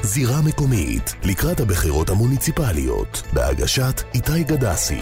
זירה מקומית, לקראת הבחירות המוניציפליות, בהגשת איתי גדסי.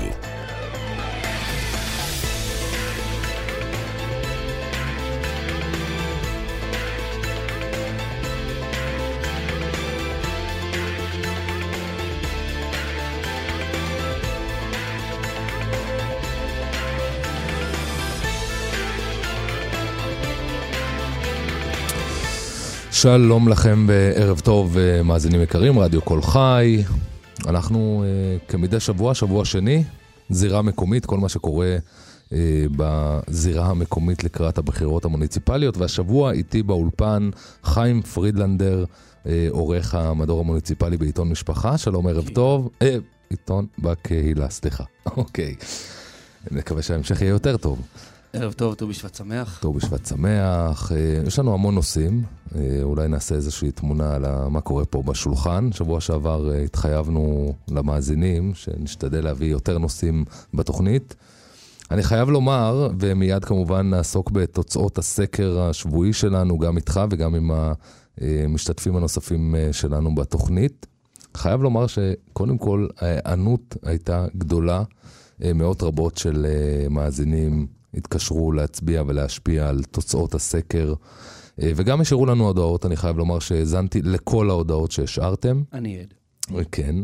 שלום לכם בערב טוב, מאזינים יקרים, רדיו קול חי. אנחנו כמדי שבוע, שבוע שני, זירה מקומית, כל מה שקורה בזירה המקומית לקראת הבחירות המוניציפליות, והשבוע איתי באולפן חיים פרידלנדר, עורך המדור המוניציפלי בעיתון משפחה. שלום, ערב טוב. עיתון בקהילה, סליחה. אוקיי. אני מקווה שההמשך יהיה יותר טוב. ערב טוב, טוב בשבט שמח. טוב בשבט שמח. יש לנו המון נושאים. אולי נעשה איזושהי תמונה על מה קורה פה בשולחן. שבוע שעבר התחייבנו למאזינים שנשתדל להביא יותר נושאים בתוכנית. אני חייב לומר, ומיד כמובן נעסוק בתוצאות הסקר השבועי שלנו, גם איתך וגם עם המשתתפים הנוספים שלנו בתוכנית. חייב לומר שקודם כל הענות הייתה גדולה. מאות רבות של מאזינים התקשרו להצביע ולהשפיע על תוצאות הסקר, וגם השאירו לנו הודעות. אני חייב לומר שהזנתי לכל ההודעות שהשארתם. אני עד. כן.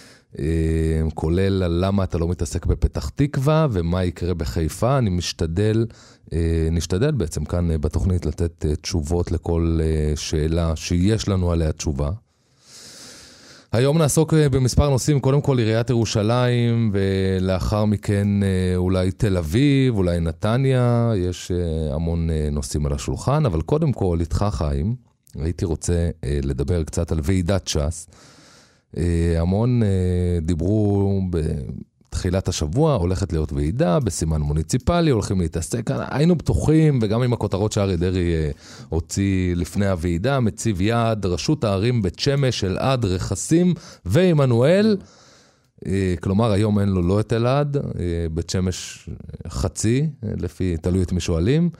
כולל למה אתה לא מתעסק בפתח תקווה, ומה יקרה בחיפה. אני נשתדל בעצם כאן בתוכנית לתת תשובות לכל שאלה שיש לנו עליה תשובה. היום נעסוק במספר נושאים, קודם כל עיריית ירושלים, ולאחר מכן אולי תל אביב, אולי נתניה, יש המון נושאים על השולחן, אבל קודם כל איתך חיים, הייתי רוצה לדבר קצת על ועידת ש"ס. המון דיברו בתחילת השבוע, הולכת להיות ועידה בסימן מוניציפלי, הולכים להתעסק, היינו בטוחים, וגם עם הכותרות שאריה דרעי הוציא לפני הוועידה, מציב יעד, רשות הערים בית שמש, אלעד, רכסים ועמנואל, כלומר היום אין לו לא את אלעד, בית שמש חצי, לפי תלוי את מי שואלים,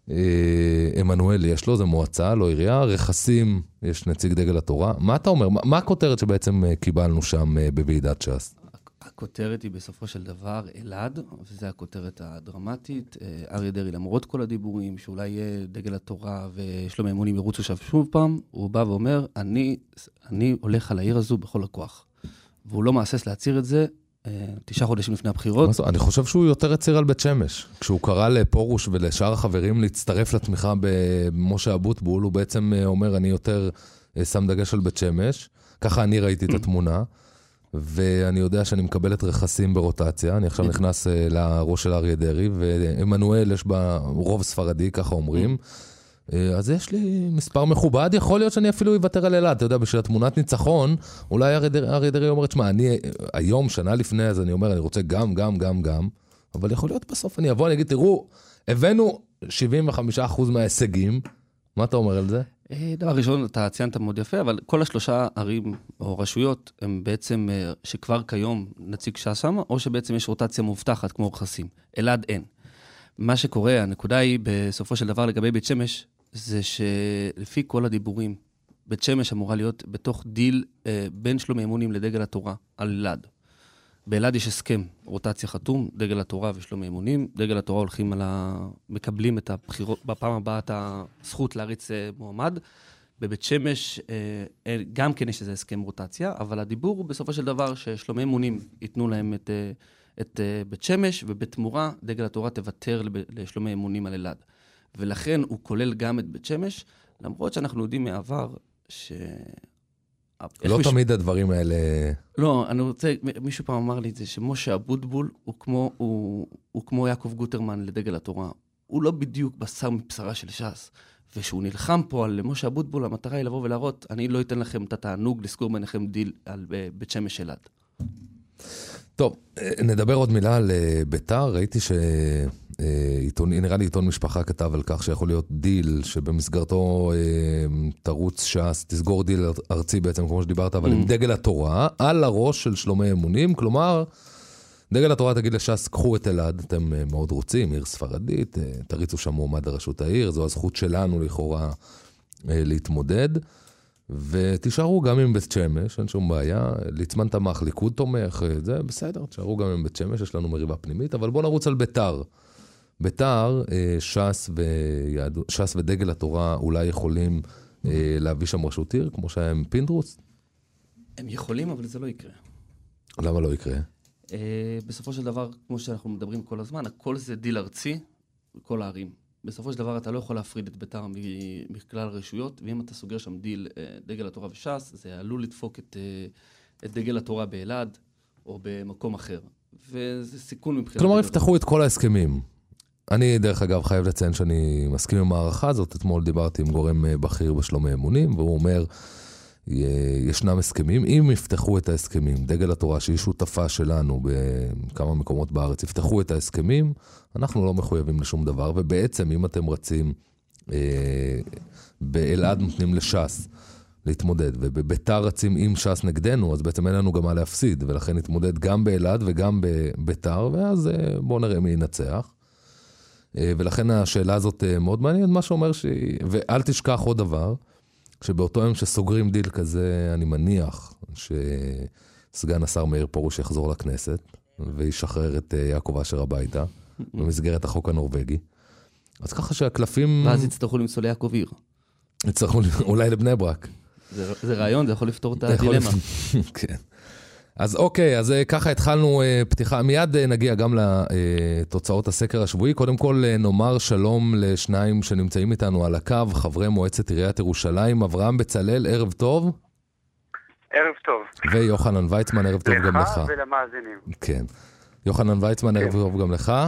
עמנואל יש לו, זה מועצה, לא עירייה, רכסים יש נציג דגל התורה. מה אתה אומר? מה הכותרת שבעצם קיבלנו שם בוועידת ש"ס? הכותרת היא בסופו של דבר אלעד, וזו הכותרת הדרמטית. אריה דרעי, למרות כל הדיבורים, שאולי יהיה דגל התורה ושלומי אמונים ירוצו שוב פעם, הוא בא ואומר, אני הולך על העיר הזו בכל הכוח. והוא לא מעסס להצהיר את זה 9 חודשים לפני הבחירות. אני חושב שהוא יותר הצהיר על בית שמש. כשהוא קרא לפורוש ולשאר החברים להצטרף לתמיכה במשה אבוטבול, הוא בעצם אומר, אני יותר שם דגש על בית שמש. ככה אני ראיתי את התמונה. ואני יודע שאני מקבל את רכסים ברוטציה, אני עכשיו נכנס לראש של אריה דרעי, ועמנואל יש בה רוב ספרדי, ככה אומרים, אז יש לי מספר מכובד, יכול להיות שאני אפילו אוותר על אלעד, אתה יודע, בשביל התמונת ניצחון, אולי אריה דרעי אומר, תשמע, אני היום, שנה לפני, אז אני אומר, אני רוצה גם, אבל יכול להיות בסוף, אני אבוא, אני אגיד, תראו, הבאנו 75% מההישגים, מה אתה אומר על זה? דבר ראשון, אתה ציינת מאוד יפה, אבל כל 3 ערים או רשויות הם בעצם שכבר כיום נציג ש"ס שם, או שבעצם יש רוטציה מובטחת כמו רכסים. אלעד אין. מה שקורה, הנקודה היא בסופו של דבר לגבי בית שמש, זה שלפי כל הדיבורים, בית שמש אמורה להיות בתוך דיל בין שלומי אמונים לדגל התורה על אלעד. באלעד יש הסכם, רוטציה חתום, דגל התורה ושלומי אמונים. דגל התורה הולכים מקבלים את הבחירות, בפעם הבאה את הזכות להריץ מועמד. בבית שמש גם כן יש איזה הסכם רוטציה, אבל הדיבור הוא בסופו של דבר ששלומי אמונים ייתנו להם את בית שמש, ובתמורה דגל התורה תוותר לשלומי אמונים על אלעד. ולכן הוא כולל גם את בית שמש, למרות שאנחנו יודעים מעבר לא תמיד הדברים האלה... לא, אני רוצה, מישהו פעם אמר לי את זה, שמשה אבוטבול הוא כמו יעקב גוטרמן לדגל התורה. הוא לא בדיוק בשר מבשרה של ש"ס, ושהוא נלחם פה על משה אבוטבול, המטרה היא לבוא ולהראות, אני לא אתן לכם את התענוג לסגור ביניכם דיל על בית שמש אלעד. טוב, נדבר עוד מילה על ביתר. ראיתי נראה לי עיתון משפחה כתב על כך שיכול להיות דיל שבמסגרתו תרוץ ש"ס, תסגור דיל ארצי בעצם, כמו שדיברת, אבל עם דגל התורה, על הראש של שלומי אמונים. כלומר, דגל התורה תגיד לש"ס, קחו את אלעד, אתם מאוד רוצים, עיר ספרדית, תריצו שם מועמד לראשות העיר, זו הזכות שלנו לכאורה להתמודד. ותישארו גם עם בית שמש, אין שום בעיה, ליצמן תמך, ליכוד תומך, זה בסדר, תישארו גם עם בית שמש, יש לנו מריבה פנימית, אבל בואו נרוץ על ביתר. ביתר, ש"ס ודגל התורה אולי יכולים להביא שם רשות עיר, כמו שהיה עם פינדרוס? הם יכולים, אבל זה לא יקרה. למה לא יקרה? בסופו של דבר, כמו שאנחנו מדברים כל הזמן, הכל זה דיל ארצי, כל הערים. בסופו של דבר אתה לא יכול להפריד את ביתר מכלל הרשויות, ואם אתה סוגר שם דיל דגל התורה וש"ס, זה עלול לדפוק את דגל התורה באלעד, או במקום אחר. וזה סיכון מבחינת... כלומר, יפתחו את כל ההסכמים. אני, דרך אגב, חייב לציין שאני מסכים עם הערכה הזאת. אתמול דיברתי עם גורם בכיר בשלומי אמונים, והוא אומר, ישנם הסכמים. אם יפתחו את ההסכמים, דגל התורה, שהיא שותפה שלנו בכמה מקומות בארץ, יפתחו את ההסכמים, אנחנו לא מחויבים לשום דבר, ובעצם, אם אתם רצים, באלעד נותנים לש"ס להתמודד, ובביתר רצים עם ש"ס נגדנו, אז בעצם אין לנו גם מה להפסיד, ולכן נתמודד גם באלעד וגם בביתר, ואז בואו נראה מי ינצח. ולכן השאלה הזאת מאוד מעניינת, מה שאומר ואל תשכח עוד דבר, שבאותו יום שסוגרים דיל כזה, אני מניח שסגן השר מאיר פרוש יחזור לכנסת, וישחרר את יעקב אשר הביתה, במסגרת החוק הנורווגי. אז ככה שהקלפים... ואז יצטרכו למצוא ליעקב עיר. יצטרכו אולי לבני ברק. זה רעיון, זה יכול לפתור את הדילמה. כן. אז אוקיי, אז ככה התחלנו פתיחה, מיד נגיע גם לתוצאות הסקר השבועי. קודם כל נאמר שלום לשניים שנמצאים איתנו על הקו, חברי מועצת עיריית ירושלים, אברהם בצלאל, ערב טוב. ערב טוב. ויוחנן ויצמן, ערב טוב גם לך. לך ולמאזינים. כן. יוחנן ויצמן, ערב טוב גם לך.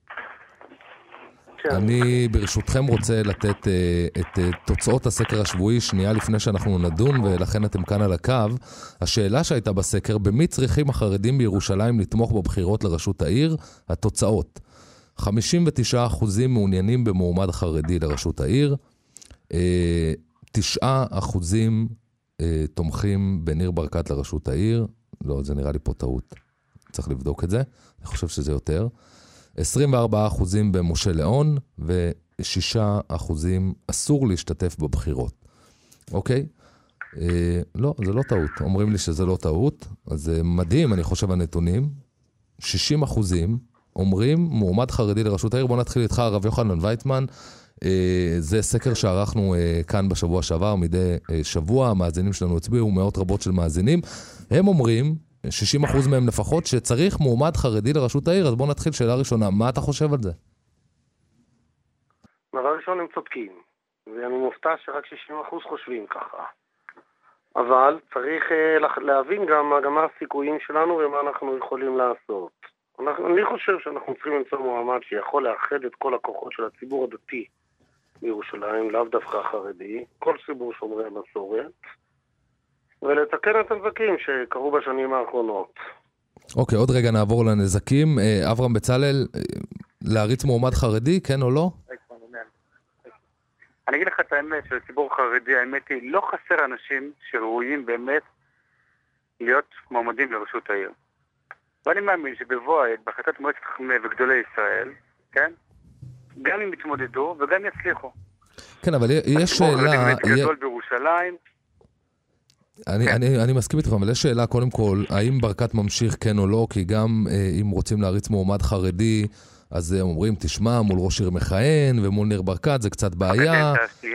אני ברשותכם רוצה לתת את תוצאות הסקר השבועי שנייה לפני שאנחנו נדון, ולכן אתם כאן על הקו. השאלה שהייתה בסקר, במי צריכים החרדים בירושלים לתמוך בבחירות לראשות העיר? התוצאות. 59% מעוניינים במועמד חרדי לראשות העיר, 9% תומכים בניר ברקת לראשות העיר. לא, זה נראה לי פה טעות. צריך לבדוק את זה. אני חושב שזה יותר. 24% במשה ליאון, ו6% אסור להשתתף בבחירות. אוקיי? לא, זה לא טעות. אומרים לי שזה לא טעות, אז זה מדהים, אני חושב, הנתונים. 60% אומרים מועמד חרדי לראשות העיר. בוא נתחיל איתך, הרב יוחנן ויצמן. זה סקר שערכנו כאן בשבוע שעבר, מדי שבוע. המאזינים שלנו הצביעו, מאות רבות של מאזינים. הם אומרים, 60% מהם לפחות, שצריך מועמד חרדי לראשות העיר. אז בואו נתחיל שאלה ראשונה. מה אתה חושב על זה? דבר ראשון, הם צודקים. ואני מופתע שרק 60% חושבים ככה. אבל צריך להבין גם מה הסיכויים שלנו ומה אנחנו יכולים לעשות. אני חושב שאנחנו צריכים למצוא מועמד שיכול לאחד את כל הכוחות של הציבור הדתי בירושלים, לאו דווקא חרדי, כל ציבור שומרי המסורת, ולתקן את הנזקים שקרו בשנים האחרונות. אוקיי, עוד רגע נעבור לנזקים. אברהם בצלאל, להריץ מועמד חרדי, כן או לא? אני אגיד לך את האמת של הציבור חרדי, האמת היא, לא חסר אנשים שראויים באמת להיות מועמדים לראשות העיר. ואני מאמין שבבוא העת, בהחלטת מועצת חכמי וגדולי ישראל, כן? גם אם יתמודדו וגם יצליחו. כן, אבל יש שאלה... הציבור חרדי גדול בירושלים... אני מסכים איתך, אבל יש שאלה קודם כל, האם ברקת ממשיך כן או לא, כי גם אם רוצים להריץ מועמד חרדי, אז הם אומרים, תשמע, מול ראש עיר מכהן, ומול ניר ברקת, זה קצת בעיה.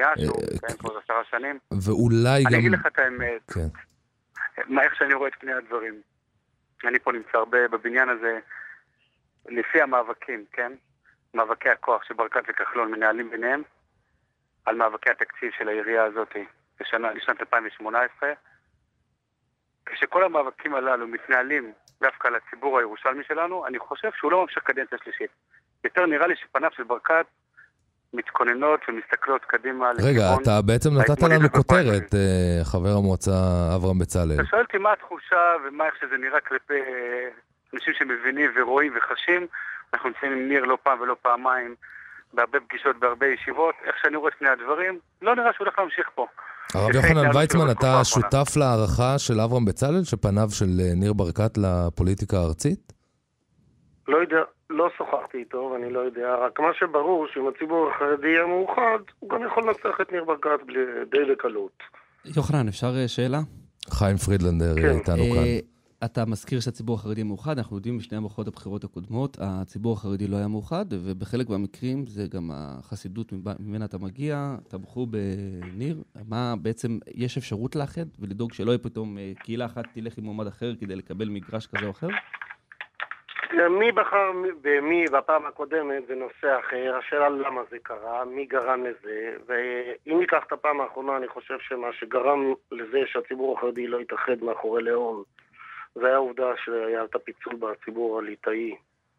ואולי גם... אני אגיד לך את האמת, איך שאני רואה את פני הדברים. אני פה נמצא הרבה בבניין הזה, לפי המאבקים, כן? מאבקי הכוח שברקת וכחלון מנהלים ביניהם, על מאבקי התקציב של העירייה הזאת לשנת 2018, כשכל המאבקים הללו מתנהלים דווקא לציבור הירושלמי שלנו, אני חושב שהוא לא ממשיך קדנציה שלישית. יותר נראה לי שפניו של ברקת מתכוננות ומסתכלות קדימה. רגע, אתה בעצם נתת לנו כותרת, חבר המועצה אברהם בצלאל. אתה שואל אותי מה התחושה ומה איך שזה נראה כלפי אנשים שמבינים ורואים וחשים. אנחנו נמצאים עם ניר לא פעם ולא פעמיים, בהרבה פגישות, בהרבה ישיבות. איך שאני רואה את פני הדברים, לא נראה שהוא הולך להמשיך פה. הרב יוחנן ויצמן, אתה שותף להערכה של אברהם בצלאל, שפניו של ניר ברקת לפוליטיקה הארצית? לא יודע, לא שוחחתי איתו, ואני לא יודע, רק מה שברור, שאם הציבור החרדי יהיה מאוחד, הוא גם יכול לנצח את ניר ברקת די בקלות. יוחנן, אפשר שאלה? חיים פרידלנדר איתנו כאן. אתה מזכיר שהציבור החרדי מאוחד, אנחנו יודעים בשני המערכות הבחירות הקודמות, הציבור החרדי לא היה מאוחד, ובחלק מהמקרים זה גם החסידות ממנה אתה מגיע, תמכו בניר, מה בעצם יש אפשרות לאחד ולדאוג שלא יהיה פתאום קהילה אחת תלך עם מועמד אחר כדי לקבל מגרש כזה או אחר? מי בחר במי בפעם הקודמת זה נושא אחר, השאלה למה זה קרה, מי גרם לזה, ואם ניקח את הפעם האחרונה, אני חושב שמה שגרם לזה שהציבור החרדי לא יתאחד מאחורי לאום, זה היה העובדה שהיה את הפיצול בציבור הליטאי,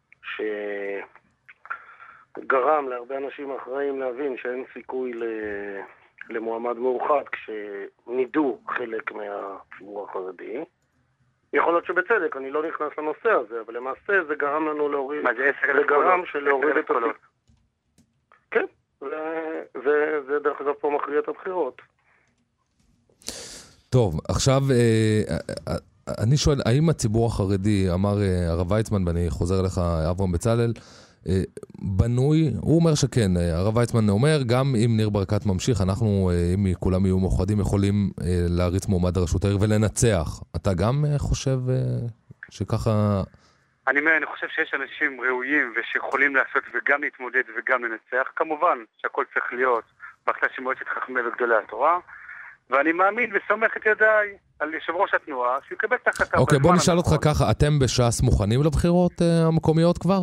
שגרם להרבה אנשים אחראים להבין שאין סיכוי למועמד מאוחד כשנידו חלק מהציבור החרדי. יכול להיות שבצדק, אני לא נכנס לנושא הזה, אבל למעשה זה גרם לנו להוריד, זה גרם שלהוריד את הציבור. כן, זה דרך אגב פה מכריע את הבחירות. טוב, עכשיו אני שואל, האם הציבור החרדי, אמר הרב ויצמן, ואני חוזר אליך אברהם בצלאל, בנוי, הוא אומר שכן, הרב ויצמן אומר, גם אם ניר ברקת ממשיך, אנחנו, אם כולם יהיו מאוחדים, יכולים להריץ מועמד לראשות העיר ולנצח. אתה גם חושב שככה... אני חושב שיש אנשים ראויים ושיכולים לעשות וגם להתמודד וגם לנצח. כמובן שהכל צריך להיות בהחלטה של מועצת חכמי וגדולי התורה, ואני מאמין וסומך את ידיי על יושב ראש התנועה, שהוא יקבל את ההחלטה. אוקיי, בוא נשאל אותך ככה, אתם בש"ס מוכנים לבחירות המקומיות כבר?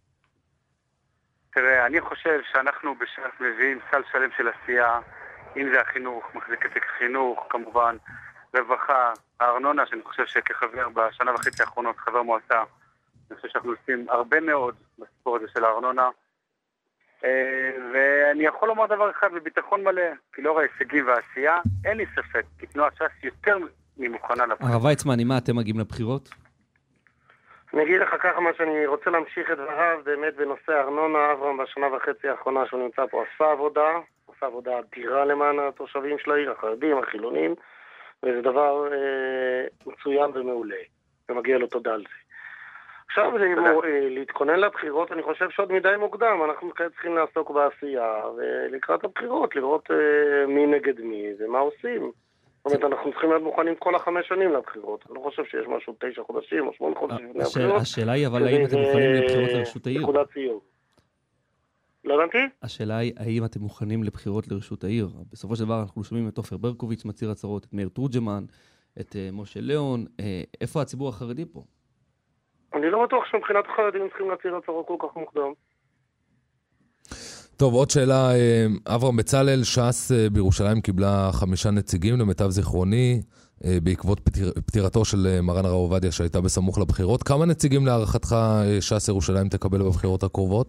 תראה, אני חושב שאנחנו בש"ס מביאים סל שלם של עשייה, אם זה החינוך, מחזיקת חינוך, כמובן, רווחה, הארנונה, שאני חושב שכחבר בשנה וחצי האחרונות, חבר מועצה, אני חושב שאנחנו עושים הרבה מאוד בסיפור הזה של הארנונה, ואני יכול לומר דבר אחד בביטחון מלא, כי לאור ההישגים והעשייה, אין לי ספק, כי תנועת ש"ס יותר ממוכנה לבחירות. הרב ויצמן, עם מה אתם מגיעים לבחירות? אני אגיד לך ככה מה שאני רוצה להמשיך את דבריו, באמת בנושא הארנונה, אברהם בשנה וחצי האחרונה שהוא נמצא פה עשה עבודה אדירה למען התושבים של העיר, החרדים, החילונים, וזה דבר מצוין ומעולה, ומגיע לו תודה על זה. עכשיו להתכונן לבחירות, אני חושב שעוד מדי מוקדם, אנחנו צריכים לעסוק בעשייה, ולקראת הבחירות, לראות מי נגד מי ומה עושים. זאת אומרת, אנחנו צריכים להיות מוכנים כל 5 שנים לבחירות. אני לא חושב שיש משהו 9 חודשים או 8 חודשים לפני הבחירות. השאלה היא, אבל האם אתם מוכנים לבחירות לרשות העיר? נקודת סיום. לא הבנתי? השאלה היא, האם אתם מוכנים לבחירות לרשות העיר? בסופו של דבר אנחנו שומעים את עופר ברקוביץ' מצהיר הצהרות, את מאיר תורג'מן, את משה ליאון. איפה הציבור החרדי פה? אני לא בטוח שמבחינת החרדים צריכים להצהיר הצהרות כל כך מוקדם. טוב, עוד שאלה, אברהם בצלאל, ש"ס בירושלים קיבלה 5 נציגים למיטב זיכרוני, בעקבות פטירתו של מרן הרב עובדיה שהייתה בסמוך לבחירות. כמה נציגים להערכתך ש"ס ירושלים תקבל בבחירות הקרובות?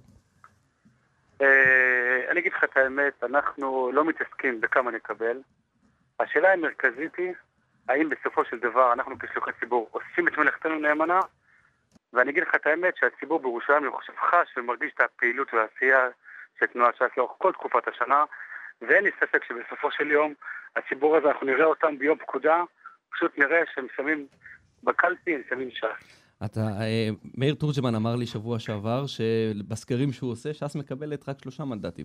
אני אגיד לך את האמת, אנחנו לא מתעסקים בכמה נקבל. השאלה המרכזית היא, האם בסופו של דבר אנחנו כשלוחי ציבור עושים את מלאכתנו נאמנה, ואני אגיד לך את האמת שהציבור בירושלים אני חושב חש ומרגיש את הפעילות והעשייה של תנועת ש"ס לאורך כל תקופת השנה, ואין לי ספק שבסופו של יום הציבור הזה, אנחנו נראה אותם ביום פקודה, פשוט נראה שהם שמים בקלפי, הם שמים ש"ס. מאיר תורג'מן אמר לי שבוע שעבר שבסקרים שהוא עושה, ש"ס מקבלת רק 3 מנדטים.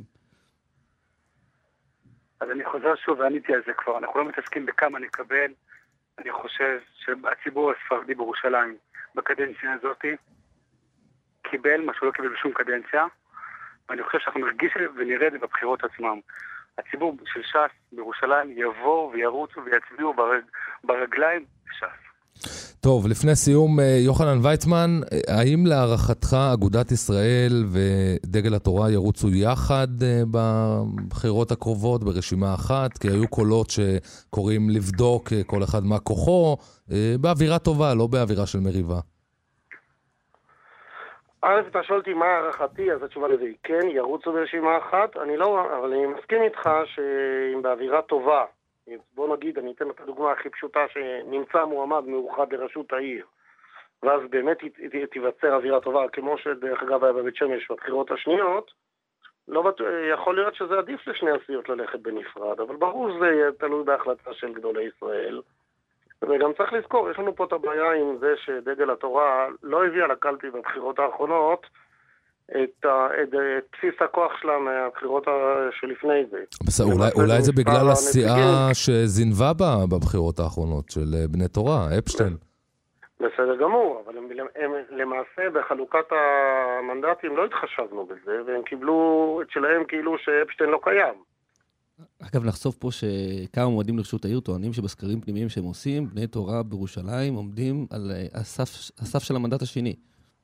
אז אני חוזר שוב ועניתי על זה כבר, אנחנו לא מתעסקים בכמה נקבל, אני חושב שהציבור הספרדי בירושלים בקדנציה הזאת קיבל מה שהוא לא קיבל בשום קדנציה, ואני חושב שאנחנו נרגיש ונראה את זה בבחירות עצמם. הציבור של ש"ס בירושלים יבוא וירוצו ויצביעו ברגליים ש"ס. טוב, לפני סיום, יוחנן ויצמן, האם להערכתך אגודת ישראל ודגל התורה ירוצו יחד בבחירות הקרובות ברשימה אחת? כי היו קולות שקוראים לבדוק כל אחד מה כוחו, באווירה טובה, לא באווירה של מריבה. אז אתה שואל אותי מה הערכתי, אז התשובה לזה היא כן, ירוצו ברשימה אחת, אבל אני מסכים איתך שאם באווירה טובה, בוא נגיד, אני אתן את הדוגמה הכי פשוטה שנמצא מועמד מאוחד לראשות העיר, ואז באמת תיווצר אווירה טובה, כמו שדרך אגב היה בבית שמש בבחירות השניות, יכול להיות שזה עדיף לשני הסיעות ללכת בנפרד, אבל ברור שזה יהיה תלוי בהחלטה של גדולי ישראל. וגם צריך לזכור, יש לנו פה את הבעיה עם זה שדגל התורה לא הביא על הקלפי בבחירות האחרונות את בסיס הכוח שלה מהבחירות שלפני זה. אולי זה בגלל הסיעה שזינבה בבחירות האחרונות של בני תורה, אפשטיין. בסדר גמור, אבל הם למעשה בחלוקת המנדטים לא התחשבנו בזה, והם קיבלו את שלהם כאילו שאפשטיין לא קיים. אגב, נחשוף פה שכמה מועדים לרשות העיר טוענים שבסקרים פנימיים שהם עושים, בני תורה בירושלים עומדים על הסף של המנדט השני.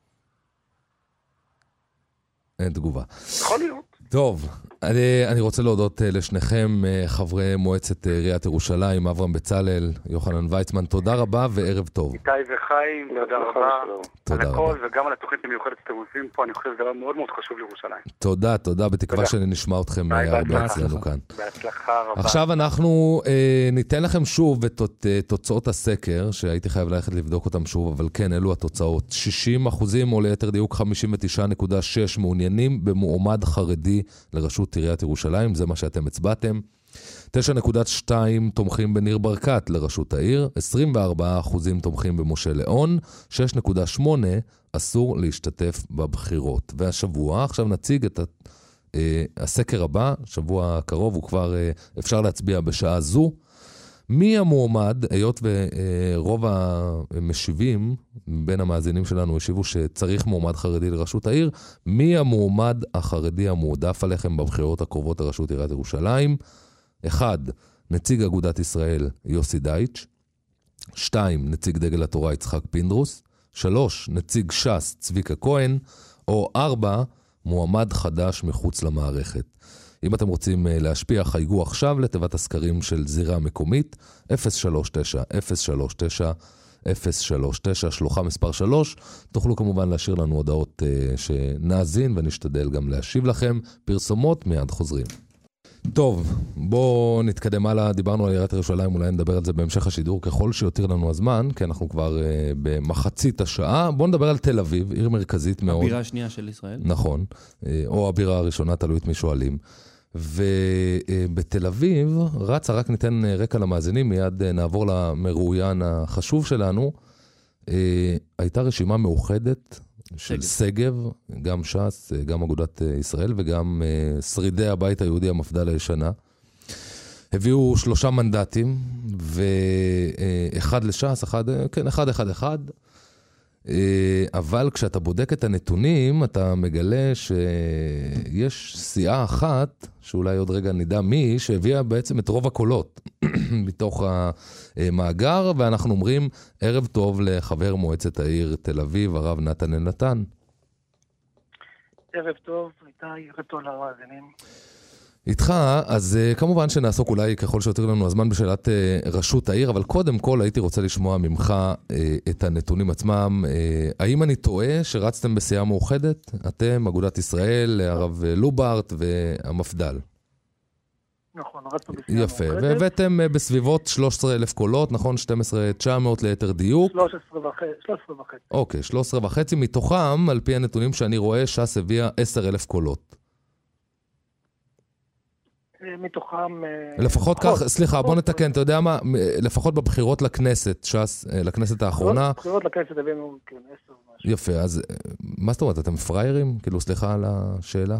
אין תגובה. יכול להיות. טוב, אני רוצה להודות לשניכם, חברי מועצת עיריית ירושלים, אברהם בצלאל, יוחנן ויצמן, תודה רבה וערב טוב. איתי וחיים, תודה רבה. תודה רבה. על הכל וגם על התוכנית המיוחדת שאתם עושים פה, אני חושב שזה דבר מאוד מאוד חשוב לירושלים. תודה, בתקווה שנשמע אתכם הרבה אצלנו כאן. בהצלחה רבה. עכשיו אנחנו ניתן לכם שוב את תוצאות הסקר, שהייתי חייב ללכת לבדוק אותם שוב, אבל כן, אלו התוצאות. 60% או ליתר דיוק 59.6 מעוניינים במועמד חרדי לרשות עיריית ירושלים, זה מה שאתם הצבעתם. 9.2 תומכים בניר ברקת לראשות העיר, 24% תומכים במשה ליאון, 6.8 אסור להשתתף בבחירות. והשבוע, עכשיו נציג את הסקר הבא, שבוע הקרוב, הוא כבר אפשר להצביע בשעה זו. מי המועמד, היות ורוב המשיבים בין המאזינים שלנו השיבו שצריך מועמד חרדי לראשות העיר, מי המועמד החרדי המועדף עליכם בבחירות הקרובות לראשות עיריית ירושלים? 1. נציג אגודת ישראל יוסי דייטש. 2. נציג דגל התורה יצחק פינדרוס. 3. נציג ש"ס צביקה כהן. או 4. מועמד חדש מחוץ למערכת. אם אתם רוצים להשפיע, חייגו עכשיו לתיבת הסקרים של זירה מקומית 039 שלוחה מספר 3. תוכלו כמובן להשאיר לנו הודעות שנאזין ונשתדל גם להשיב לכם. פרסומות מיד חוזרים. טוב, בואו נתקדם הלאה. דיברנו על עיריית ירושלים, אולי נדבר על זה בהמשך השידור ככל שיותיר לנו הזמן, כי אנחנו כבר במחצית השעה. בואו נדבר על תל אביב, עיר מרכזית מאוד. הבירה השנייה של ישראל. נכון, או הבירה הראשונה, תלוי את מי שואלים. ובתל אביב, רק ניתן רקע למאזינים, מיד נעבור למרואיין החשוב שלנו. הייתה רשימה מאוחדת של סגב, גם ש"ס, גם אגודת ישראל וגם שרידי הבית היהודי, המפד"ל הישנה. הביאו 3 מנדטים, ואחד לש"ס, אחד. אבל כשאתה בודק את הנתונים, אתה מגלה שיש סיעה אחת, שאולי עוד רגע נדע מי, שהביאה בעצם את רוב הקולות מתוך המאגר, ואנחנו אומרים ערב טוב לחבר מועצת העיר תל אביב, הרב נתן אלנתן. ערב טוב, איתי, ערב טוב למאזינים. איתך, אז כמובן שנעסוק אולי ככל שיותר לנו הזמן בשאלת רשות העיר, אבל קודם כל הייתי רוצה לשמוע ממך את הנתונים עצמם. האם אני טועה שרצתם בסיעה מאוחדת? אתם, אגודת ישראל, הרב לוברט והמפד"ל. נכון, רצנו בסיעה מאוחדת. יפה, והבאתם בסביבות 13,000 קולות, נכון? 12,900 ליתר דיוק. 13,500. אוקיי, 13,500. מתוכם, על פי הנתונים שאני רואה, ש"ס הביאה 10,000 קולות. מתוכם... לפחות כך, סליחה, בוא נתקן, אתה יודע מה, לפחות בבחירות לכנסת, ש"ס, לכנסת האחרונה. בבחירות לכנסת הבאנו, כן, 10 משהו. יפה, אז מה זאת אומרת, אתם פריירים? כאילו, סליחה על השאלה.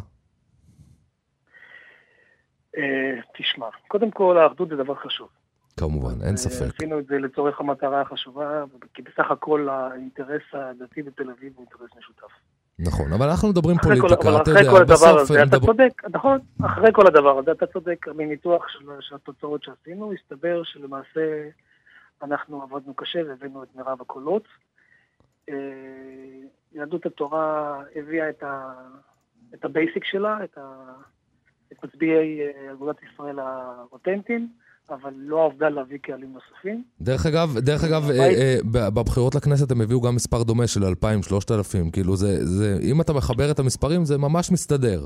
תשמע, קודם כל, האחדות זה דבר חשוב. כמובן, אין ספק. עשינו את זה לצורך המטרה החשובה, כי בסך הכל האינטרס הדתי בתל אביב הוא אינטרס משותף. נכון, אבל אנחנו מדברים פוליטיקה, אתה יודע, בסוף... אתה צודק, נכון, אחרי כל הדבר הזה, אתה צודק, מניתוח של התוצאות שעשינו, הסתבר שלמעשה אנחנו עבדנו קשה והבאנו את מרב הקולות. יהדות התורה הביאה את הבייסיק שלה, את מצביעי אגודת ישראל האותנטיים, אבל לא עובדה להביא קהלים נוספים. דרך אגב, בבחירות לכנסת הם הביאו גם מספר דומה של 2,000-3,000, כאילו אם אתה מחבר את המספרים זה ממש מסתדר.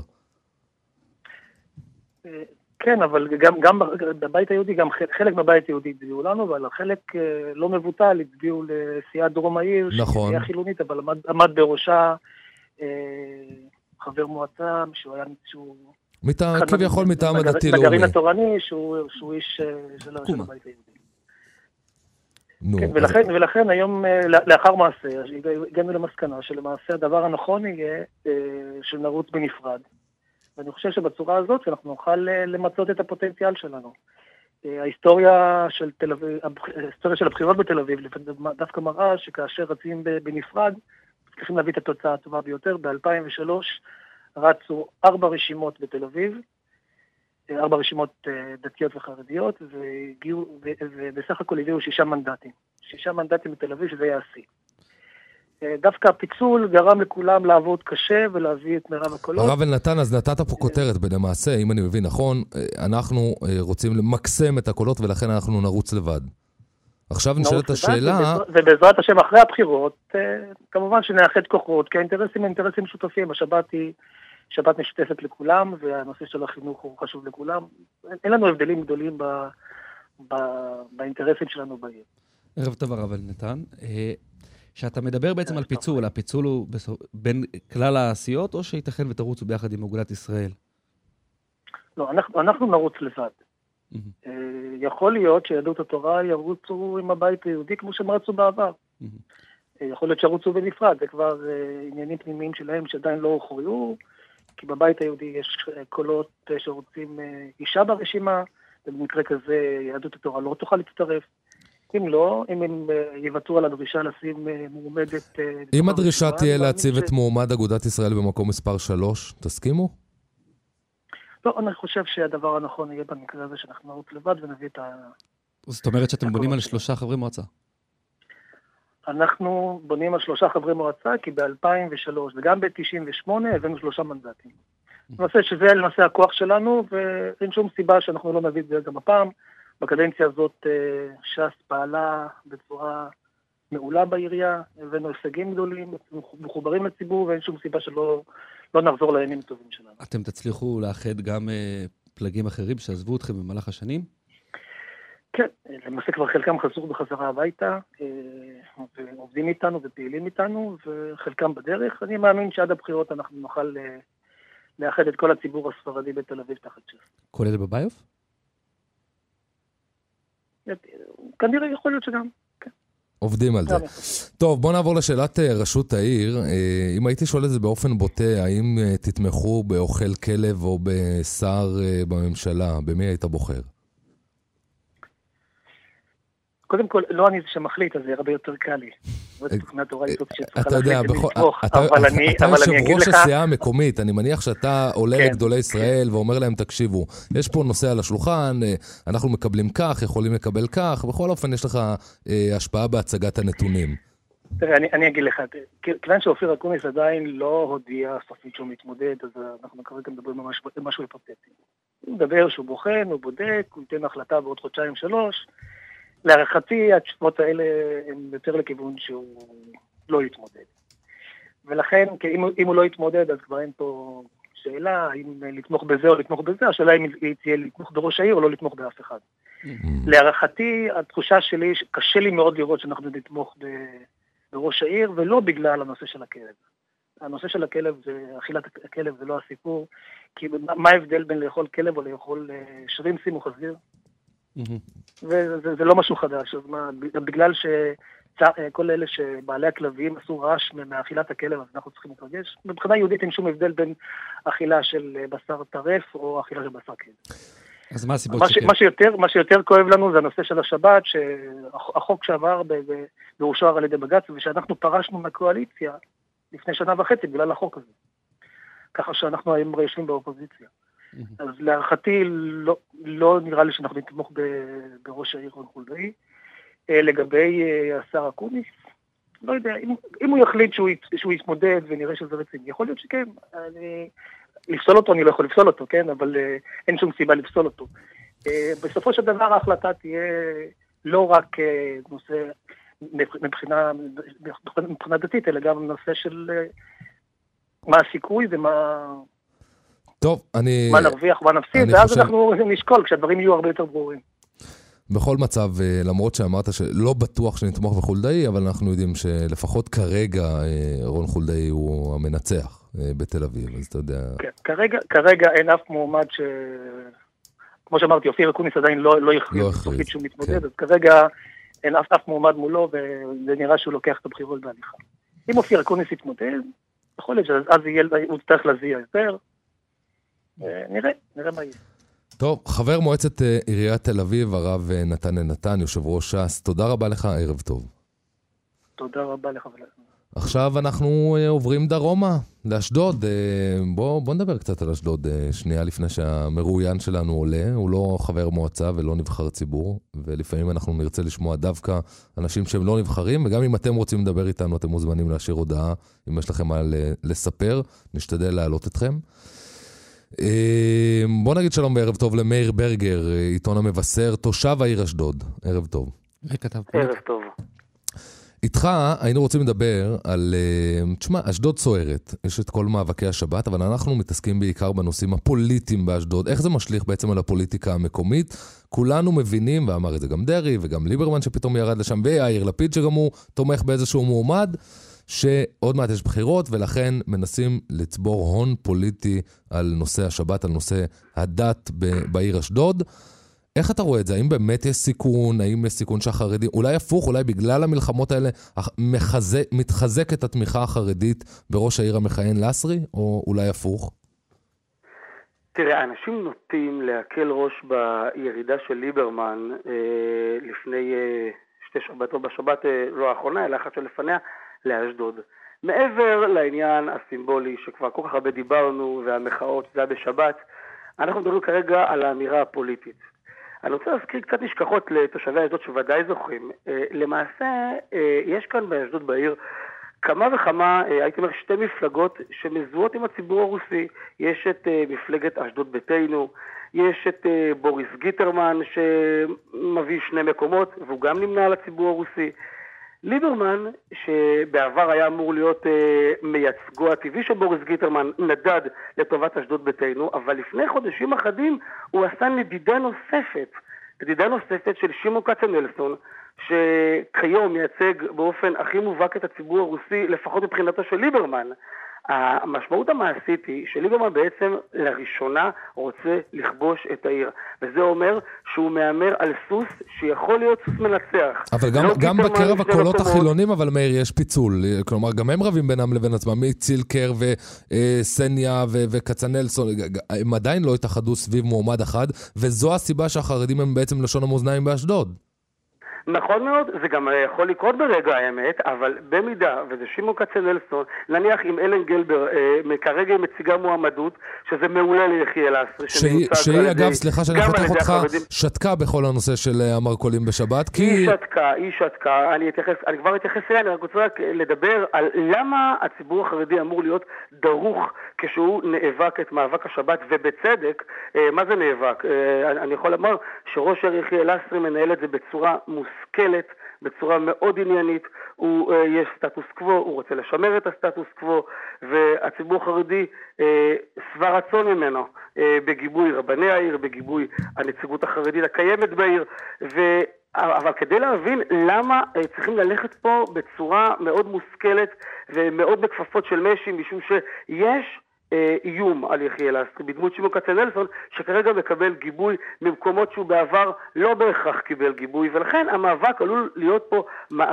כן, אבל גם בבית היהודי, גם חלק מהבית היהודי הצביעו לנו, אבל חלק לא מבוטל הצביעו לסיעת דרום העיר, נכון. שהיא חילונית, אבל עמד בראשה חבר מועצה, שהוא היה מישהו... כביכול מטעם הדתי לאומי. בגרעין התורני, שהוא איש של הבית היהודי. ולכן היום, לאחר מעשה, הגענו למסקנה שלמעשה הדבר הנכון יהיה שנרוץ בנפרד. ואני חושב שבצורה הזאת אנחנו נוכל למצות את הפוטנציאל שלנו. ההיסטוריה של הבחירות בתל אביב דווקא מראה שכאשר רצים בנפרד, צריכים להביא את התוצאה הטובה ביותר. ב-2003 רצו 4 רשימות בתל אביב, 4 רשימות דתיות וחרדיות, ובסך הכל הביאו 6 מנדטים. 6 מנדטים בתל אביב, שזה היה השיא. דווקא הפיצול גרם לכולם לעבוד קשה ולהביא את מרב הקולות. הרב אלנתן, אז נתת פה כותרת בלמעשה, אם אני מבין נכון, אנחנו רוצים למקסם את הקולות ולכן אנחנו נרוץ לבד. עכשיו נשאלת השאלה... ובעזרת השם אחרי הבחירות, כמובן שנאחד כוחות, כי האינטרסים הם אינטרסים משותפים. השבת היא שבת משותפת לכולם, והנושא של החינוך הוא חשוב לכולם. אין לנו הבדלים גדולים באינטרסים שלנו בעיר. ערב טוב הרב אלנתן. שאתה מדבר בעצם על פיצול, הפיצול הוא בין כלל העשיות, או שייתכן ותרוצו ביחד עם אגודת ישראל? לא, אנחנו נרוץ לבד. יכול להיות שיהדות התורה ירוצו עם הבית היהודי כמו שהם רצו בעבר. יכול להיות שירוצו בנפרד, זה כבר עניינים פנימיים שלהם שעדיין לא הוכרעו, כי בבית היהודי יש קולות שרוצים אישה ברשימה, ובמקרה כזה יהדות התורה לא תוכל להצטרף. אם לא, אם הם יוותרו על הדרישה לשים מועמדת... אם הדרישה תהיה להציב את מועמד אגודת ישראל במקום מספר 3, תסכימו? לא, אני חושב שהדבר הנכון יהיה במקרה הזה שאנחנו נרוץ לבד ונביא את ה... זאת אומרת שאתם בונים על 3 חברי מועצה? אנחנו בונים על 3 חברי מועצה, כי ב-2003 וגם ב-98 הבאנו 3 מנדטים. נושא שזה למעשה הכוח שלנו, ואין שום סיבה שאנחנו לא נביא את זה גם הפעם. בקדנציה הזאת ש"ס פעלה בצורה מעולה בעירייה, הבאנו הישגים גדולים, מחוברים לציבור, ואין שום סיבה שלא נחזור לימים טובים שלנו. אתם תצליחו לאחד גם פלגים אחרים שעזבו אתכם במהלך השנים? כן, למעשה כבר חלקם חזרו בחזרה הביתה, ועובדים איתנו ופעילים איתנו, וחלקם בדרך. אני מאמין שעד הבחירות אנחנו נוכל לאחד את כל הציבור הספרדי בתל אביב תחת ש"ס. כולל בביוף? כנראה יכול להיות שגם, כן. עובדים על זה. טוב, בוא נעבור לשאלת ראשות העיר. אם הייתי שואל את זה באופן בוטה, האם תתמכו באוכל כלב או בשר בממשלה? במי היית בוחר? קודם כל, לא אני זה שמחליט, אז זה הרבה יותר קל לי. אתה יודע, אתה יושב ראש הסיעה המקומית, אני מניח שאתה עולה לגדולי ישראל ואומר להם, תקשיבו, יש פה נושא על השולחן, אנחנו מקבלים כך, יכולים לקבל כך, בכל אופן יש לך השפעה בהצגת הנתונים. תראה, אני אגיד לך, כיוון שאופיר אקוניס עדיין לא הודיע סופית שהוא מתמודד, אז אנחנו כרגע מדברים על משהו היפותטי. הוא מדבר שהוא בוחן, הוא בודק, הוא ייתן החלטה בעוד 2-3 חודשים, להערכתי, התשובות האלה הן יותר לכיוון שהוא לא יתמודד. ולכן, אם הוא לא יתמודד, אז כבר אין פה שאלה, האם לתמוך בזה או לתמוך בזה, השאלה אם היא תהיה לתמוך בראש העיר או לא לתמוך באף אחד. להערכתי, התחושה שלי, קשה לי מאוד לראות שאנחנו נתמוך בראש העיר, ולא בגלל הנושא של הכלב. הנושא של הכלב, אכילת הכלב זה לא הסיפור, כי מה ההבדל בין לאכול כלב או לאכול שרימפסים או חזיר? וזה לא משהו חדש, אז מה, בגלל שכל אלה שבעלי הכלבים עשו רעש מאכילת הכלב, אז אנחנו צריכים להתרגש. מבחינה יהודית אין שום הבדל בין אכילה של בשר טרף או אכילה של בשר כלב. אז מה הסיבות מה שיותר כואב לנו זה הנושא של השבת, שהחוק שעבר ואושר על ידי בג"ץ, ושאנחנו פרשנו מהקואליציה לפני 1.5 שנה בגלל החוק הזה. ככה שאנחנו היום יושבים באופוזיציה. אז להערכתי לא נראה לי שאנחנו נתמוך בראש העיר רון חולדאי. לגבי השר אקוניס, לא יודע, אם הוא יחליט שהוא יתמודד ונראה שזה רציני, יכול להיות שכן. לפסול אותו אני לא יכול לפסול אותו, כן? אבל אין שום סיבה לפסול אותו. בסופו של דבר ההחלטה תהיה לא רק נושא מבחינה דתית, אלא גם נושא של מה הסיכוי ומה... טוב, מה נרוויח, מה נפסיד, ואז אנחנו נשקול כשהדברים יהיו הרבה יותר ברורים. בכל מצב, למרות שאמרת שלא בטוח שנתמוך בחולדאי, אבל אנחנו יודעים שלפחות כרגע רון חולדאי הוא המנצח בתל אביב, אז אתה יודע... כן, כרגע אין אף מועמד כמו שאמרתי, אופיר אקוניס עדיין לא הכריז סופית שהוא מתמודד, אז כרגע אין אף מועמד מולו, וזה נראה שהוא לוקח את הבחירות בהליכה. אם אופיר אקוניס יתמודד, יכול להיות שאז הוא צריך להזיע יותר, נראה מה יהיה. טוב, חבר מועצת עיריית תל אביב, הרב נתן נתן, יושב ראש ש"ס, תודה רבה לך, ערב טוב. תודה רבה לך ולכם. עכשיו אנחנו עוברים דרומה, לאשדוד. בוא נדבר קצת על אשדוד, שנייה לפני שהמרואיין שלנו עולה. הוא לא חבר מועצה ולא נבחר ציבור, ולפעמים אנחנו נרצה לשמוע דווקא אנשים שהם לא נבחרים, וגם אם אתם רוצים לדבר איתנו, אתם מוזמנים להשאיר הודעה, אם יש לכם מה לספר, נשתדל להעלות אתכם. בוא נגיד שלום בערב טוב למאיר ברגר, עיתון המבשר, תושב העיר אשדוד. ערב טוב. ערב טוב. איתך היינו רוצים לדבר על, תשמע, אשדוד סוערת, יש את כל מאבקי השבת, אבל אנחנו מתעסקים בעיקר בנושאים הפוליטיים באשדוד, איך זה משליך בעצם על הפוליטיקה המקומית, כולנו מבינים, ואמר את זה גם דרי וגם ליברמן שפתאום ירד לשם, ויאיר לפיד שגם הוא תומך באיזשהו מועמד, שעוד מעט יש בחירות, ולכן מנסים לצבור הון פוליטי על נושא השבת, על נושא הדת בעיר אשדוד. איך אתה רואה את זה? האם באמת יש סיכון? האם יש סיכון שהחרדים, אולי הפוך, אולי בגלל המלחמות האלה מתחזקת התמיכה החרדית בראש העיר המכהן לסרי, או אולי הפוך? תראה, אנשים נוטים להקל ראש בירידה של ליברמן לפני שתי שבת, או בשבת לא האחרונה, אלא אחת שלפניה, לאשדוד. מעבר לעניין הסימבולי שכבר כל כך הרבה דיברנו, והמחאות זה היה בשבת, אנחנו מדברים כרגע על האמירה הפוליטית. אני רוצה להזכיר קצת נשכחות לתושבי אשדוד שוודאי זוכרים. למעשה, יש כאן באשדוד בעיר כמה וכמה, הייתי אומר, שתי מפלגות שמזוהות עם הציבור הרוסי. יש את מפלגת אשדוד ביתנו, יש את בוריס גיטרמן שמביא 2 מקומות, והוא גם נמנה על הציבור הרוסי. ליברמן, שבעבר היה אמור להיות מייצגו הטבעי של בוריס גיטרמן, נדד לטובת אשדוד ביתנו, אבל לפני חודשים אחדים הוא עשה נדידה נוספת של שמעון כצנלסון, שכיום מייצג באופן הכי מובהק את הציבור הרוסי, לפחות מבחינתו של ליברמן. המשמעות המעשית היא שליברמן בעצם לראשונה רוצה לכבוש את העיר, וזה אומר שהוא מאמר על סוס שיכול להיות סוס מנצח. אבל גם בקרב הקולות החילונים, אבל מאיר, יש פיצול, כלומר גם הם רבים בינם לבין עצמם, צילקר וסניה וכצנלסון, הם עדיין לא התאחדו סביב מועמד אחד, וזו הסיבה שהחרדים הם בעצם לשון המאזניים באשדוד. נכון מאוד, זה גם יכול לקרות ברגע האמת, אבל במידה, וזה שמעון כצנלסון, נניח עם אלן גלבר, כרגע היא מציגה מועמדות, שזה מעולה ליחיאל לסרי, שהיא אגב, סליחה שאני חותך אותך, שתקה בכל הנושא של המרכולים בשבת, כי... היא שתקה, אני כבר אתייחס אליה, אני רק רוצה רק לדבר על למה הציבור החרדי אמור להיות דרוך כשהוא נאבק את מאבק השבת, ובצדק, מה זה נאבק? אני יכול לומר שראש העיר יחיאל לסרי מנהל את זה בצורה מושכלת, בצורה מאוד עניינית, יש סטטוס קוו, הוא רוצה לשמר את הסטטוס קוו, והציבור החרדי שבע רצון ממנו, בגיבוי רבני העיר, בגיבוי הנציגות החרדית הקיימת בעיר, אבל כדי להבין למה צריכים ללכת פה בצורה מאוד מושכלת ומאוד בכפפות של משי, משום שיש איום על יחיאל לסרי בדמות שמעון כצנלסון, שכרגע מקבל גיבוי ממקומות שהוא בעבר לא בהכרח קיבל גיבוי, ולכן המאבק עלול להיות פה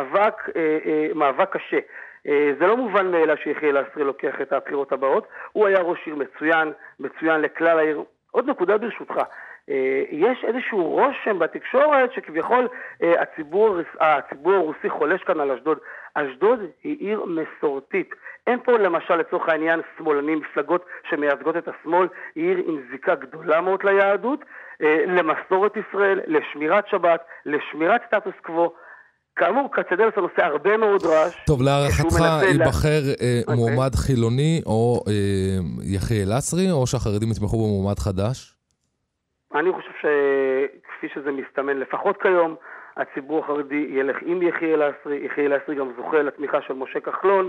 מאבק קשה. זה לא מובן מאליו שיחיאל לסרי לוקח את הבחירות הבאות, הוא היה ראש עיר מצוין לכלל העיר. עוד נקודה ברשותך, יש איזשהו רושם בתקשורת שכביכול הציבור הרוסי חולש כאן על אשדוד. אשדוד היא עיר מסורתית. אין פה למשל לצורך העניין שמאלנים, מפלגות שמייצגות את השמאל, היא עיר עם זיקה גדולה מאוד ליהדות, למסורת ישראל, לשמירת שבת, לשמירת סטטוס קוו. כאמור, כצנלסון עושה הרבה מאוד רעש. טוב, להערכתך ייבחר מועמד חילוני או יחיאל לסרי, או שהחרדים יתמכו במועמד חדש? אני חושב שכפי שזה מסתמן, לפחות כיום, הציבור החרדי ילך עם יחיאל לסרי. יחיאל לסרי גם זוכה לתמיכה של משה כחלון,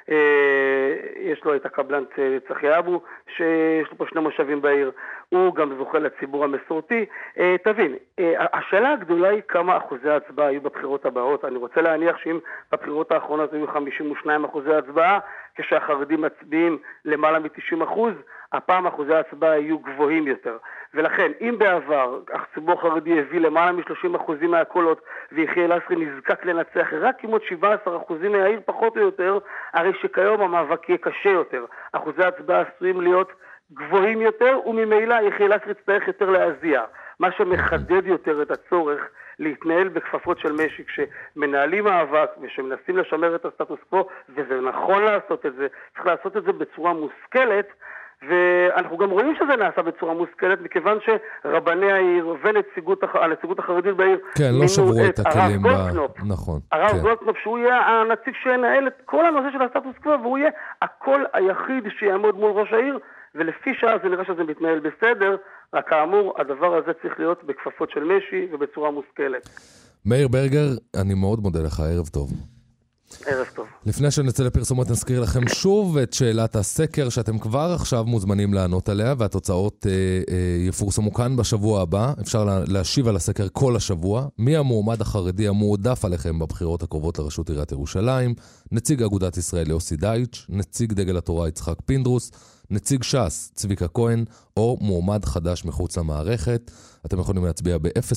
יש לו את הקבלן צחי אבו, שיש לו פה 2 מושבים בעיר, הוא גם זוכה לציבור המסורתי. תבין, השאלה הגדולה היא כמה אחוזי ההצבעה היו בבחירות הבאות. אני רוצה להניח שאם בבחירות האחרונות היו 52 אחוזי הצבעה, כשהחרדים מצביעים למעלה מ-90%, הפעם אחוזי ההצבעה היו גבוהים יותר. ולכן, אם בעבר הציבור החרדי הביא למעלה מ-30% מהקולות, ויחיאל לסרי נזקק לנצח רק כמעט 17% מהעיר פחות או יותר, הרי שכיום המאבק יהיה קשה יותר. אחוזי ההצבעה עשויים להיות גבוהים יותר, וממילא יחיאל לסרי יצטרך יותר להזיע. מה שמחדד יותר את הצורך להתנהל בכפפות של משי, כשמנהלים מאבק ושמנסים לשמר את הסטטוס קוו, וזה נכון לעשות את זה, צריך לעשות את זה בצורה מושכלת, ואנחנו גם רואים שזה נעשה בצורה מושכלת, מכיוון שרבני העיר והנציגות החרדית בעיר, כן, לא שברו את הכלים. נכון. הרב גולדקנופ, שהוא יהיה הנציג שינהל את כל הנושא של הסטטוס קוו, והוא יהיה הקול היחיד שיעמוד מול ראש העיר, ולפי שעה זה נראה שזה מתנהל בסדר, רק כאמור, הדבר הזה צריך להיות בכפפות של משי ובצורה מושכלת. מאיר ברגר, אני מאוד מודה לך, ערב טוב. ערב טוב. לפני שנצא לפרסומות נזכיר לכם שוב את שאלת הסקר שאתם כבר עכשיו מוזמנים לענות עליה, והתוצאות יפורסמו כאן בשבוע הבא. אפשר להשיב על הסקר כל השבוע. מי המועמד החרדי המועדף עליכם בבחירות הקרובות לראשות עיריית ירושלים? נציג אגודת ישראל יוסי דייטש, נציג דגל התורה יצחק פינדרוס, נציג ש"ס צביקה כהן, או מועמד חדש מחוץ למערכת. אתם יכולים להצביע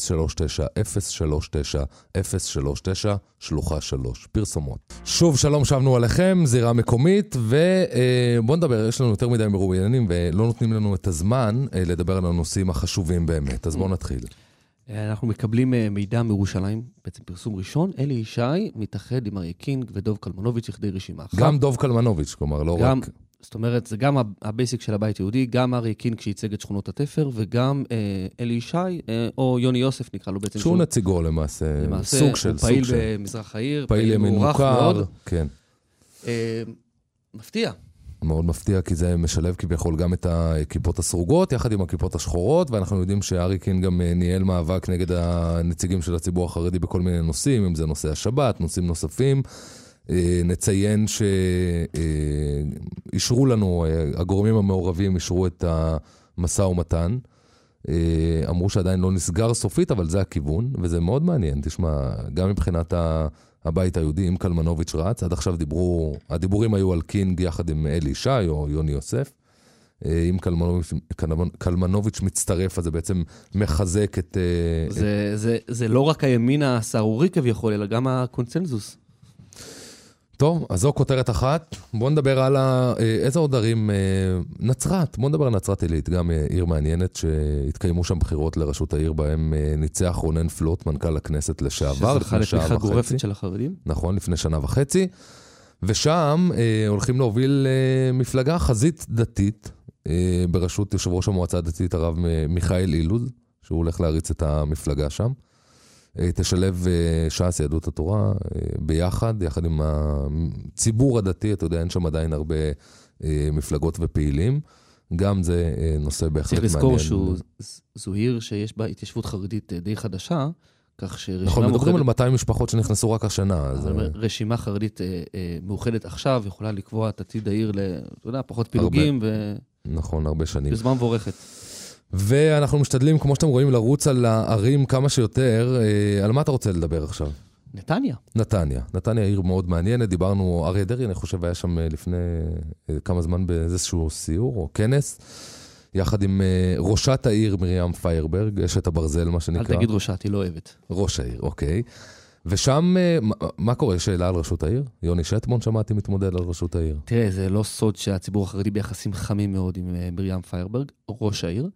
ב-039-039-039, שלוחה 3. פרסומות. שוב, שלום, שבנו עליכם, זירה מקומית, ובואו נדבר, יש לנו יותר מדי מרואיינים, ולא נותנים לנו את הזמן לדבר על הנושאים החשובים באמת. אז בואו נתחיל. אנחנו מקבלים מידע מירושלים, בעצם פרסום ראשון. אלי ישי מתאחד עם אריה קינג ודוב קלמנוביץ' לכדי רשימה אחת. גם דוב קלמנוביץ', כלומר, לא רק... זאת אומרת, זה גם הבייסיק של הבית יהודי, גם אריה קינג שייצג את שכונות התפר, וגם אלי ישי, או יוני יוסף נקרא לו בעצם. שהוא נציגו למעשה, סוג של. הוא פעיל במזרח העיר, פעיל ימין מוכר, כן. מפתיע. מאוד מפתיע, כי זה משלב כביכול גם את הכיפות הסרוגות, יחד עם הכיפות השחורות, ואנחנו יודעים שארי קינג גם ניהל מאבק נגד הנציגים של הציבור החרדי בכל מיני נושאים, אם זה נושא השבת, נושאים נוספים. נציין שאישרו לנו, הגורמים המעורבים אישרו את המשא ומתן, אמרו שעדיין לא נסגר סופית, אבל זה הכיוון, וזה מאוד מעניין. תשמע, גם מבחינת הבית היהודי, עם קלמנוביץ' רץ, עד עכשיו הדיבורים היו על קינג יחד עם אלי ישי או יוני יוסף, אם קלמנוביץ' מצטרף, אז זה בעצם מחזק את... זה לא רק הימין הסערורי כביכול, אלא גם הקונצנזוס. טוב, אז זו כותרת אחת. בואו נדבר על איזה עוד ערים, נצרת. בואו נדבר על נצרת עילית, גם עיר מעניינת שהתקיימו שם בחירות לראשות העיר, בהם ניצח רונן פלוט, מנכ"ל הכנסת לשעבר. שזכה לתמיכה גורפת של החרדים. נכון, לפני שנה וחצי. ושם הולכים להוביל מפלגה חזית דתית, בראשות יושב ראש המועצה הדתית הרב מיכאל אילוז, שהוא הולך להריץ את המפלגה שם. תשלב ש"ס יהדות התורה ביחד, יחד עם הציבור הדתי, אתה יודע, אין שם עדיין הרבה מפלגות ופעילים. גם זה נושא בהחלט מעניין. צריך לזכור שזו עיר שיש בה התיישבות חרדית די חדשה, כך שרשימה נכון, מדברים על 200 משפחות שנכנסו רק השנה. רשימה חרדית מאוחדת עכשיו, יכולה לקבוע את עתיד העיר, אתה יודע, פחות פילוגים. נכון, הרבה שנים. בזמן מבורכת. ואנחנו משתדלים, כמו שאתם רואים, לרוץ על הערים כמה שיותר. על מה אתה רוצה לדבר עכשיו? נתניה. נתניה עיר מאוד מעניינת. דיברנו, אריה דרעי, אני חושב, היה שם לפני כמה זמן באיזשהו סיור או כנס, יחד עם ראשת העיר מרים פיירברג, אשת הברזל, מה שנקרא. אל תגיד ראשת, היא לא אוהבת. ראש העיר, אוקיי. ושם, מה קורה? שאלה על ראשות העיר? יוני שטמון שמעתי מתמודד על ראשות העיר. תראה, זה לא סוד שהציבור החרדי ביחסים חמים מאוד עם מרים פיירברג, ראש העיר.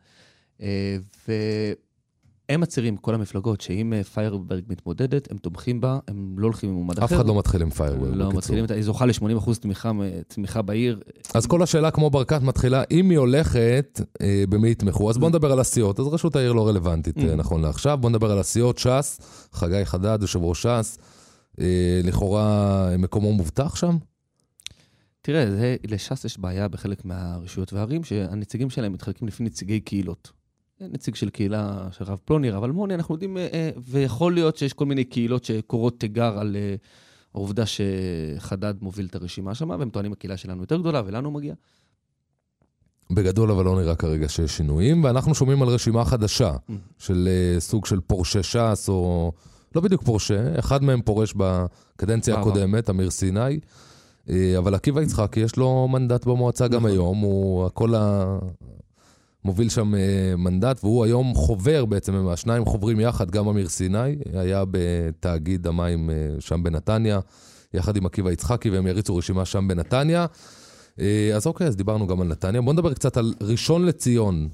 והם מצהירים, כל המפלגות, שאם פיירברג מתמודדת, הם תומכים בה, הם לא הולכים עם מועמד אחר. אף אחד לא מתחיל עם פיירברג. לא מתחילים, היא זוכה ל-80% תמיכה בעיר. אז כל השאלה כמו ברקת מתחילה, אם היא הולכת, במי יתמכו? אז בוא נדבר על הסיעות. אז ראשות העיר לא רלוונטית, נכון לעכשיו. בוא נדבר על הסיעות, ש"ס, חגי חדד, יושב ראש ש"ס, לכאורה מקומו מובטח שם? תראה, לש"ס יש בעיה בחלק מהרשויות והערים, שהנציגים שלהם מתחלקים לפי נציגי קהילות. נציג של קהילה של רב פלוני, רב אלמוני, אנחנו יודעים, ויכול להיות שיש כל מיני קהילות שקורות תיגר על העובדה שחדד מוביל את הרשימה שם, והם טוענים הקהילה שלנו יותר גדולה, ולנו מגיע. בגדול, אבל לא נראה כרגע שיש שינויים, ואנחנו שומעים על רשימה חדשה, של סוג של פורשי ש"ס, או לא בדיוק פורשה, אחד מהם פורש בקדנציה הקודמת, אמיר סיני, אבל עקיבא יצחק, יש לו מנדט במועצה גם היום, הוא מוביל שם מנדט, והוא היום חובר בעצם, השניים חוברים יחד, גם אמיר סיני, היה בתאגיד המים שם בנתניה, יחד עם עקיבא יצחקי, והם יריצו רשימה שם בנתניה. אז אוקיי, אז דיברנו גם על נתניה. בואו נדבר קצת על ראשון לציון.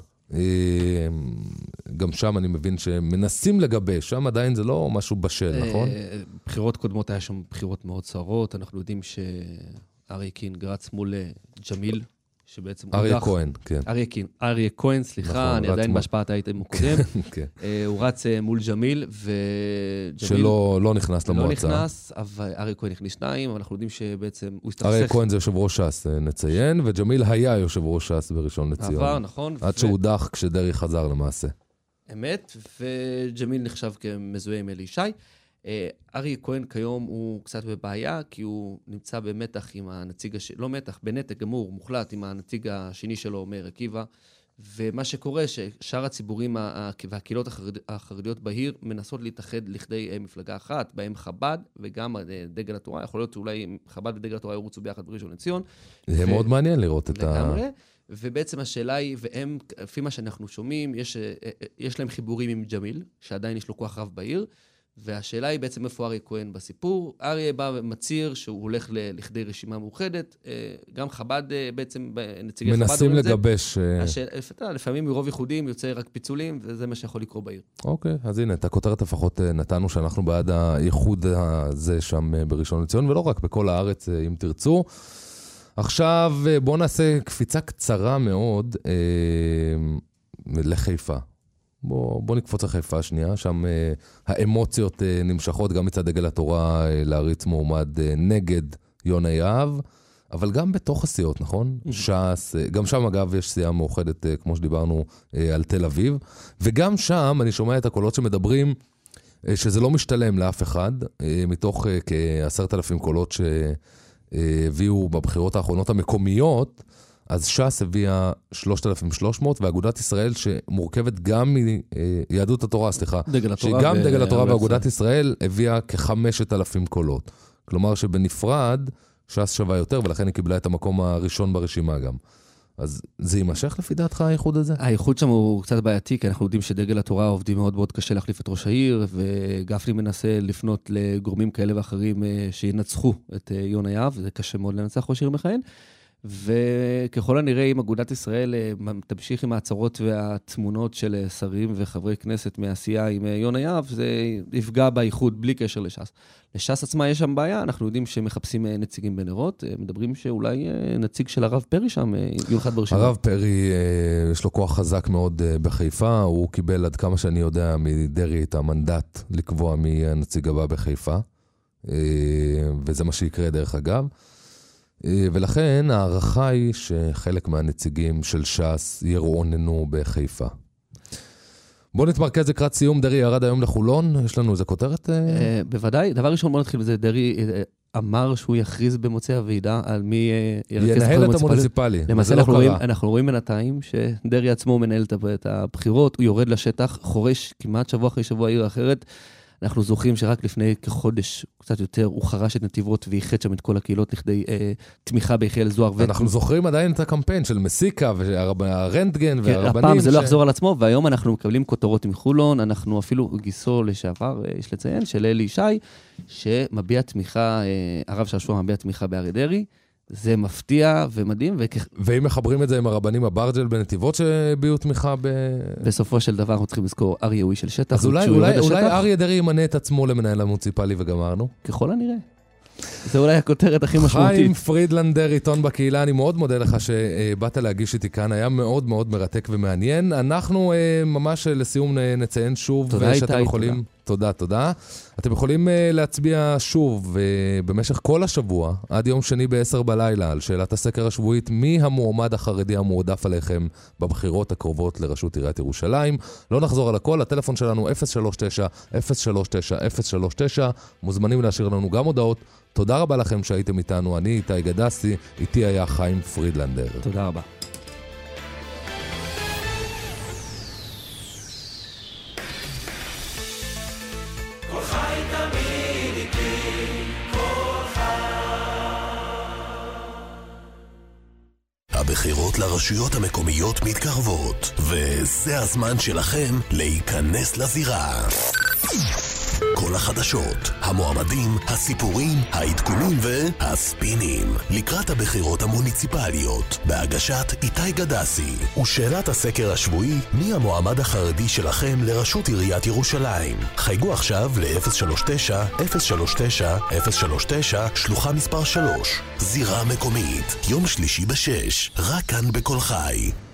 גם שם אני מבין שמנסים לגבש, שם עדיין זה לא משהו בשל, נכון? בחירות קודמות היה שם בחירות מאוד סוערות, אנחנו יודעים שאריה קינג רץ מול ג'מיל, שבעצם אריה כהן, כן. אריה כהן, סליחה, אני עדיין בהשפעת האיתם קודם. הוא רץ מול ג'מיל, שלא נכנס למועצה. לא נכנס, אבל אריה כהן נכנס 2, אבל אנחנו יודעים שבעצם הוא הסתכסך. אריה כהן זה יושב ראש ש"ס, נציין, וג'מיל היה יושב ראש ש"ס בראשון לציון. עבר, נכון. עד שהוא דח כשדרי חזר למעשה. אמת, וג'מיל נחשב כמזוהה עם אלי ישי. אריה כהן כיום הוא קצת בבעיה, כי הוא נמצא במתח עם הנציג, לא מתח, בנתק גמור, מוחלט עם הנציג השני שלו, מאיר עקיבא, ומה שקורה ששאר הציבורים והקהילות החרדיות בעיר מנסות להתאחד לכדי מפלגה אחת, בהם חב"ד וגם דגל התורה, יכול להיות שאולי חב"ד ודגל התורה ירוצו ביחד בראשון לציון. זה מאוד מעניין לראות את לגמרי. ובעצם השאלה היא, והם, לפי מה שאנחנו שומעים, יש להם חיבורים עם ג'מיל, שעדיין יש לו כוח רב בעיר, והשאלה היא בעצם איפה אריה כהן בסיפור. אריה בא ומצהיר שהוא הולך לכדי רשימה מאוחדת, גם חב"ד בעצם, נציגי חב"ד מנסים לגבש. לפעמים מרוב ייחודים יוצא רק פיצולים, וזה מה שיכול לקרות בעיר. אוקיי, אז הנה, את הכותרת לפחות נתנו שאנחנו בעד הייחוד הזה שם בראשון לציון, ולא רק בכל הארץ אם תרצו. עכשיו בואו נעשה קפיצה קצרה מאוד לחיפה. בוא נקפוץ לחיפה שנייה, שם האמוציות נמשכות גם מצד דגל התורה להריץ מועמד נגד יונה יהב, אבל גם בתוך הסיעות, נכון? ש"ס, גם שם אגב יש סיעה מאוחדת, כמו שדיברנו, על תל אביב, וגם שם אני שומע את הקולות שמדברים שזה לא משתלם לאף אחד, מתוך כ10,000 קולות שהביאו בבחירות האחרונות המקומיות, אז ש"ס הביאה 3,300, ואגודת ישראל שמורכבת גם מיהדות התורה, סליחה, שגם דגל התורה ואגודת ישראל הביאה כ5,000 קולות. כלומר שבנפרד ש"ס שווה יותר, ולכן היא קיבלה את המקום הראשון ברשימה גם. אז זה יימשך לפי דעתך האיחוד הזה? האיחוד שם הוא קצת בעייתי, כי אנחנו יודעים שדגל התורה עובדים מאוד מאוד קשה להחליף את ראש העיר, וגפני מנסה לפנות לגורמים כאלה ואחרים שינצחו את יונה יהב, זה קשה מאוד לנצח ראש עיר מכהן. וככל הנראה, אם אגודת ישראל תמשיך עם ההצהרות והתמונות של שרים וחברי כנסת מעשייה עם יונה יהב, זה יפגע באיחוד בלי קשר לש"ס. לש"ס עצמה יש שם בעיה, אנחנו יודעים שמחפשים נציגים בנרות, מדברים שאולי נציג של הרב פרי שם יונחת ברשימה. הרב פרי, יש לו כוח חזק מאוד בחיפה, הוא קיבל עד כמה שאני יודע מדרי את המנדט לקבוע מי הנציג הבא בחיפה, וזה מה שיקרה דרך אגב. ולכן הערכה היא שחלק מהנציגים של ש"ס ירעוננו בחיפה. בואו נתמרכז לקראת סיום. דרי ירד היום לחולון, יש לנו איזה כותרת? בוודאי, דבר ראשון בוא נתחיל בזה, דרי אמר שהוא יכריז במוצאי הוועידה על מי ינהל את המוניציפלי. למעשה אנחנו רואים בינתיים שדרי עצמו מנהל את הבחירות, הוא יורד לשטח, חורש כמעט שבוע אחרי שבוע עיר אחרת, אנחנו זוכרים שרק לפני כחודש, קצת יותר, הוא חרש את נתיבות ואיחד שם את כל הקהילות לכדי תמיכה ביחיאל זוהר. אנחנו זוכרים עדיין את הקמפיין של מסיקה והרנטגן והרבנים. הפעם זה לא יחזור על עצמו, והיום אנחנו מקבלים כותרות מחולון, אנחנו אפילו גיסו לשעבר, יש לציין, של אלי ישי, שמביע תמיכה, הרב שעשוע מביע תמיכה באריה דרעי, זה מפתיע ומדהים. ואם מחברים את זה עם הרבנים הברג'ל בנתיבות שהביעו תמיכה בסופו של דבר אנחנו צריכים לזכור אריה הוא איש של שטח. אז אולי אריה דרעי ימנה את עצמו למנהל המוניציפלי וגמרנו? ככל הנראה. זה אולי הכותרת הכי משמעותית. חיים פרידלנדר, עיתון בקהילה, אני מאוד מודה לך שבאת להגיש איתי כאן, היה מאוד מאוד מרתק ומעניין. אנחנו ממש לסיום נציין שוב שאתם יכולים... תודה. אתם יכולים להצביע שוב במשך כל השבוע, עד יום שני ב-10 בלילה, על שאלת הסקר השבועית, מי המועמד החרדי המועדף עליכם בבחירות הקרובות לראשות עיריית ירושלים. לא נחזור על הכל, הטלפון שלנו 039-039-039, מוזמנים להשאיר לנו גם הודעות. תודה רבה לכם שהייתם איתנו, אני איתי גדסי, איתי היה חיים פרידלנדר. תודה רבה. הבחירות לרשויות המקומיות מתקרבות, וזה הזמן שלכם להיכנס לזירה. כל החדשות, המועמדים, הסיפורים, העדכונים והספינים לקראת הבחירות המוניציפליות בהגשת איתי גדסי. ושאלת הסקר השבועי, מי המועמד החרדי שלכם לראשות עיריית ירושלים? חייגו עכשיו ל-039-039-039 שלוחה מספר 3. זירה מקומית, יום שלישי ב-6, רק כאן בכל חי.